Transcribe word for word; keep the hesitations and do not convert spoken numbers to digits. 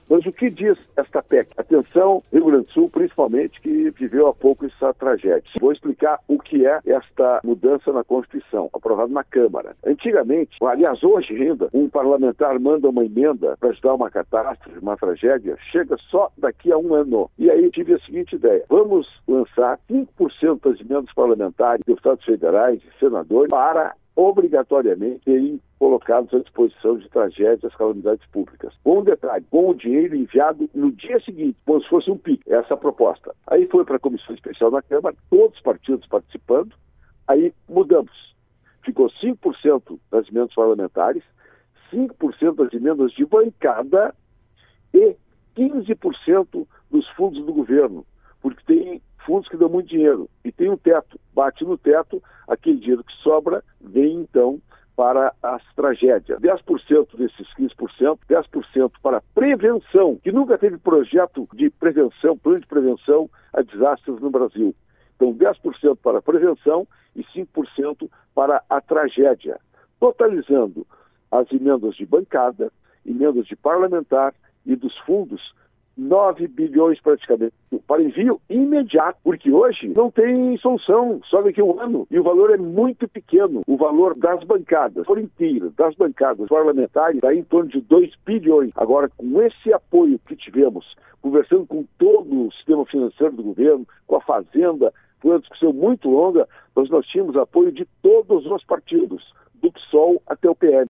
Mas o que diz esta P E C? Atenção, Rio Grande do Sul, principalmente, que viveu há pouco essa tragédia. Vou explicar o que é esta mudança na Constituição, aprovada na Câmara. Antigamente, aliás, hoje ainda, um parlamentar manda uma emenda para ajudar uma catástrofe, uma tragédia, chega só daqui a um ano. E aí tive a seguinte ideia: vamos lançar cinco por cento das emendas parlamentares, deputados federais e senadores, para obrigatoriamente serem colocados à disposição de tragédias, calamidades públicas. Com um detalhe, com o dinheiro enviado no dia seguinte, como se fosse um P I C, essa é a proposta. Aí foi para a Comissão Especial da Câmara, todos os partidos participando, aí mudamos. Ficou cinco por cento das emendas parlamentares, cinco por cento das emendas de bancada e quinze por cento dos fundos do governo, porque tem fundos que dão muito dinheiro e tem um teto. Bate no teto, aquele dinheiro que sobra vem então para as tragédias. dez por cento desses quinze por cento, dez por cento para prevenção, que nunca teve projeto de prevenção, plano de prevenção a desastres no Brasil. Então, dez por cento para prevenção e cinco por cento para a tragédia, totalizando as emendas de bancada, emendas de parlamentar e dos fundos, nove bilhões praticamente, para envio imediato, porque hoje não tem solução, só daqui a um ano, e o valor é muito pequeno. O valor das bancadas, por inteiro, das bancadas parlamentares, está em torno de dois bilhões. Agora, com esse apoio que tivemos, conversando com todo o sistema financeiro do governo, com a Fazenda, foi uma discussão muito longa, mas nós tínhamos apoio de todos os partidos, do P SOL até o P L.